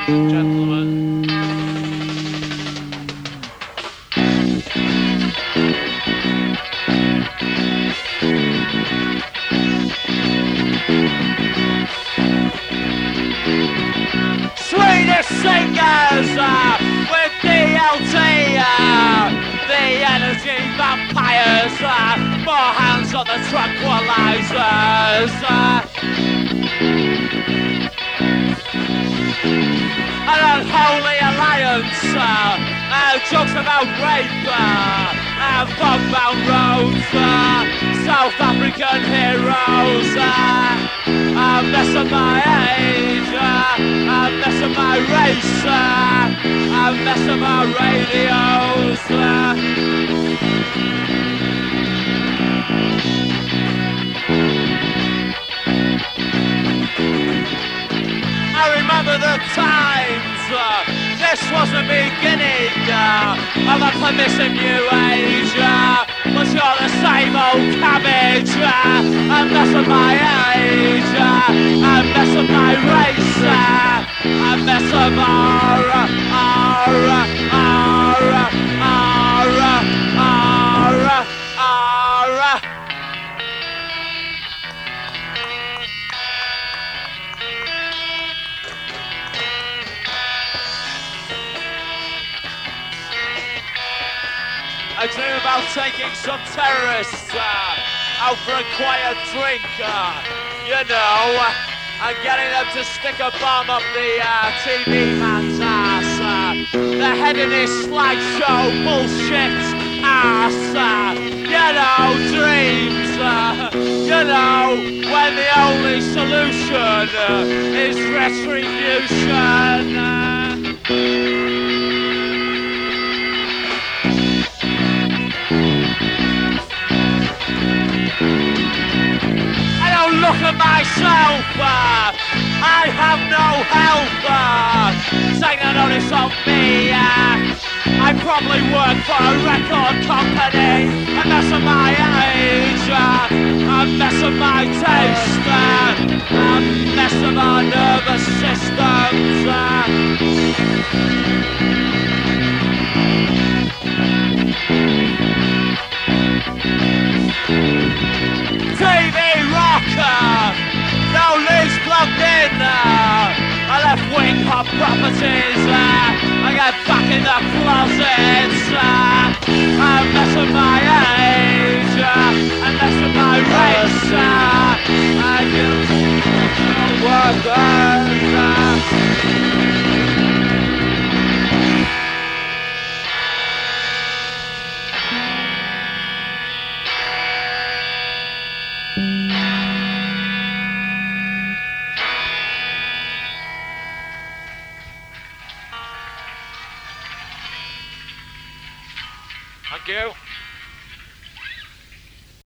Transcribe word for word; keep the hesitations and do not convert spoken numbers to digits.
ladies and gentlemen. Swedish singers uh, with D L T, uh, the energy vampires, uh, more hands on the tranquilizers. Uh, An unholy alliance, uh, uh, jokes about rape, uh, and fogbound roads, uh, South African heroes, uh, a mess of my age, uh, a mess of my race, uh, a mess of my radios. Uh, I remember the times, uh, this was the beginning uh, of a permissive new age, uh, but you're the same old cabbage, uh, a mess of my age, uh, a mess of my race, uh, a mess of our, our, our, our, our, our, our. I dream about taking some terrorists uh, out for a quiet drink, uh, you know, and getting them to stick a bomb up the uh, T V man's ass. Uh, they're heading this slideshow bullshit ass, uh, you know, dreams, uh, you know, when the only solution uh, is retribution. Uh, Look at myself, uh, I have no help, uh, take no notice of me, uh, I probably work for a record company, a mess of my age, uh, a mess of my taste, uh, a mess of our nervous systems, uh. T V rocker, no leads plugged in, uh, I left wing hot properties, uh, I get back in the closets, uh, a mess of my age, uh, a mess of my race, uh, I do workers, uh. Thank you.